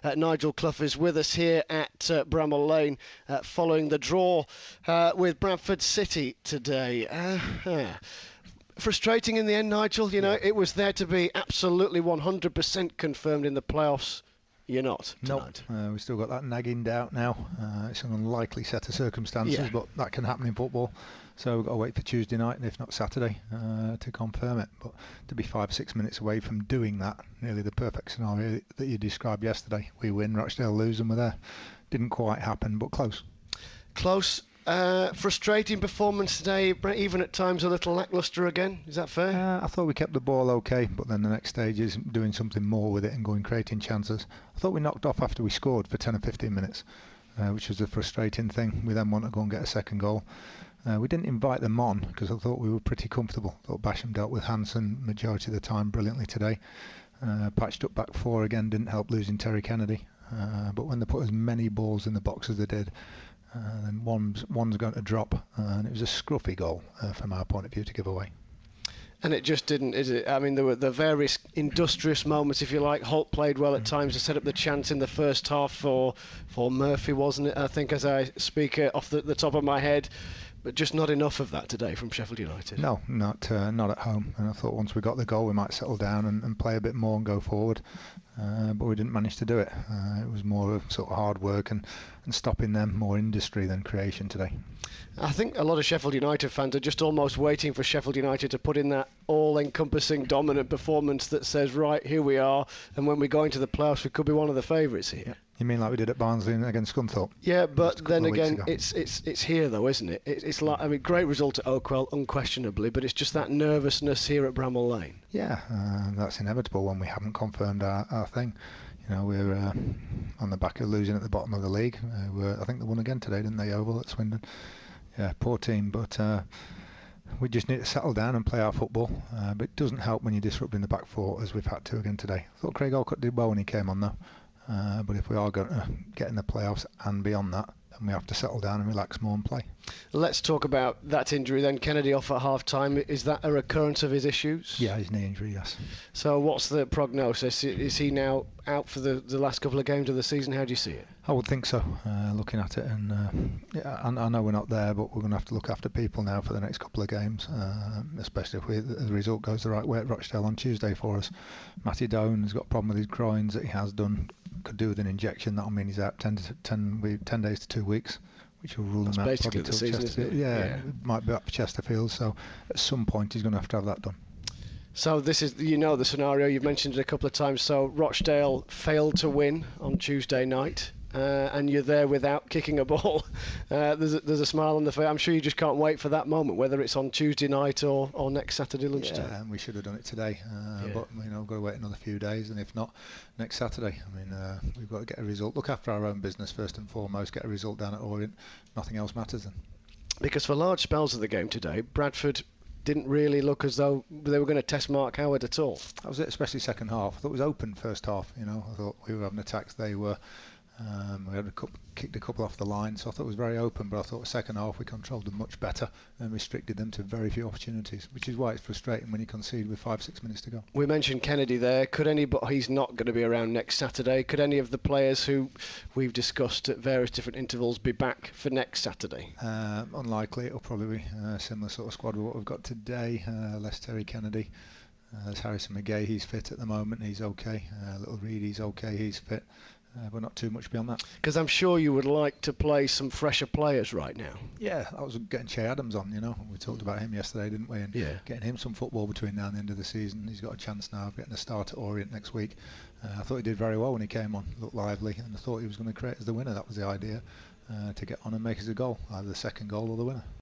Nigel Clough is with us here at Bramall Lane following the draw with Bradford City today. Frustrating in the end, Nigel. You know, it was there to be absolutely 100% confirmed in the playoffs. You're not tonight. Nope. We've still got that nagging doubt now. It's an unlikely set of circumstances, but that can happen in football. So we've got to wait for Tuesday night, and if not Saturday, to confirm it. But to be 5 or 6 minutes away from doing that, nearly the perfect scenario that you described yesterday. We win, Rochdale lose, and we're there. Didn't quite happen, but close. Close. Frustrating performance today, even at times a little lacklustre again. Is that fair? I thought we kept the ball okay, but then the next stage is doing something more with it and going creating chances. I thought we knocked off after we scored for 10 or 15 minutes, which was a frustrating thing. We then want to go and get a second goal. We didn't invite them on because I thought we were pretty comfortable. I thought Basham dealt with Hansen majority of the time brilliantly today. Patched up back four again, didn't help losing Terry Kennedy. But when they put as many balls in the box as they did, then one's going to drop, and it was a scruffy goal from our point of view to give away. And it just didn't, is it? I mean, there were the various industrious moments, if you like. Holt played well at times to set up the chance in the first half for Murphy, wasn't it? I think, as I speak off the top of my head. But just not enough of that today from Sheffield United. No, not at home. And I thought once we got the goal, we might settle down and play a bit more and go forward. But we didn't manage to do it. It was more of sort of hard work and stopping them, more industry than creation today. I think a lot of Sheffield United fans are just almost waiting for Sheffield United to put in that all-encompassing dominant performance that says, right, here we are, and when we go into the playoffs, we could be one of the favourites here. You mean like we did at Barnsley against Scunthorpe? Yeah, but then again, it's here though, isn't it? It's like, I mean, great result at Oakwell, unquestionably, but it's just that nervousness here at Bramall Lane. Yeah, that's inevitable when we haven't confirmed our thing. You know, we're on the back of losing at the bottom of the league. I think they won again today, didn't they, Oval at Swindon? Yeah, poor team, but we just need to settle down and play our football. But it doesn't help when you're disrupting the back four as we've had to again today. I thought Craig Alcott did well when he came on though. But if we are going to get in the playoffs and beyond that, then we have to settle down and relax more and play. Let's talk about that injury then. Kennedy off at half-time. Is that a recurrence of his issues? Yeah, his knee injury, yes. So what's the prognosis? Is he now out for the last couple of games of the season? How do you see it? I would think so, looking at it. And I know we're not there, but we're going to have to look after people now for the next couple of games, especially if the result goes the right way at Rochdale on Tuesday for us. Matty Doan has got a problem with his groins that he has done. Could do with an injection. That'll mean he's out 10 days to 2 weeks, which will rule him out. Basically the season, isn't it? Yeah, it might be up for Chesterfield. So at some point he's going to have that done. So this is, you know, the scenario, you've mentioned it a couple of times. So Rochdale failed to win on Tuesday night, and you're there without kicking a ball. There's a smile on the face. I'm sure you just can't wait for that moment, whether it's on Tuesday night or next Saturday lunchtime. Yeah, and we should have done it today, but you know, we've got to wait another few days, and if not, next Saturday. I mean, we've got to get a result. Look after our own business first and foremost. Get a result down at Orient. Nothing else matters then. Because for large spells of the game today, Bradford didn't really look as though they were going to test Mark Howard at all. That was it, especially second half. I thought it was open first half. You know, I thought we were having attacks. They were. We had kicked a couple off the line, so I thought it was very open. But I thought the second half we controlled them much better and restricted them to very few opportunities, which is why it's frustrating when you concede with 5-6 minutes to go. We mentioned Kennedy there. Could anybody? He's not going to be around next Saturday. Could any of the players who we've discussed at various different intervals be back for next Saturday? Unlikely. It'll probably be a similar sort of squad with what we've got today. Less Terry Kennedy. There's Harrison McGay. He's fit at the moment. He's okay. Little Reid. He's okay. He's fit. But not too much beyond that. Because I'm sure you would like to play some fresher players right now. Yeah, that was getting Che Adams on, you know. We talked about him yesterday, didn't we? And getting him some football between now and the end of the season. He's got a chance now of getting a start at Orient next week. I thought he did very well when he came on, looked lively, and I thought he was going to create as the winner. That was the idea, to get on and make us a goal, either the second goal or the winner.